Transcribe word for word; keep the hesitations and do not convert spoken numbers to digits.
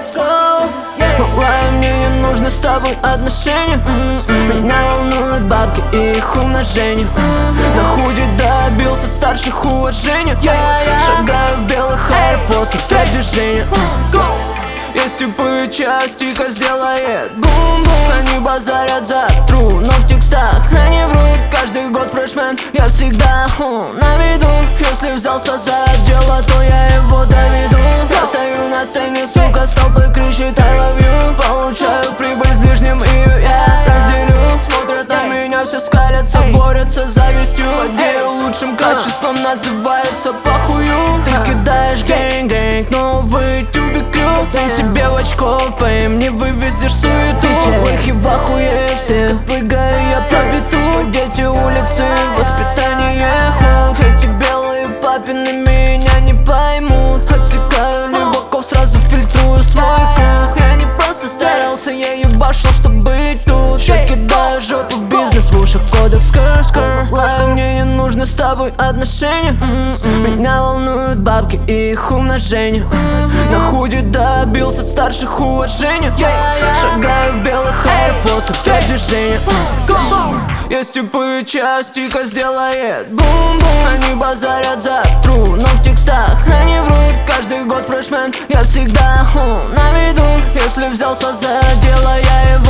let's go. Малая, мне не нужны с тобой отношения. Меня волнуют бабки и их умножение. На худе добился от старших уважения. Шагаю в белых Air Force, трек движения. Есть типы и частика сделает бум-бум. Они базарят за тру, но в текстах они врут. Каждый год фрешмен, я всегда ху, на виду. Если взялся за дело, то я его доведу. Я стою на сцене, сука, столпы кричит I love you. Получаю прибыль с ближним, и я разделю. Смотрят на меня, все скалятся, борются с завистью. Владею лучшим качеством, называется похую. Ты кидаешь гэнг-гэнг, новый тюбик клюз. Сам себе в очко фейм, не вывезешь суету. Лохи в ахуе все, прыгаю я по биту. Дети улицы, воспитание худ. Эти белые папины меня не поймут. Отсекаю леваков, сразу фильтрую свой круг. Я не просто старался, я ебашил, чтобы быть тут. Я кидаю жопу в бизнес, в ушах кодекс скр-скр. Лай, мне не нужны с тобой отношения. Меня волнуют бабки и их умножение. На худе добился от старших уважения. Шагаю в белых Air Force, трек движения. Есть типы и частика сделает бум-бум. Они базарят за тру, но в текстах они врут. Каждый год фрешмен, я всегда ху, на виду. Если взялся за дело, я его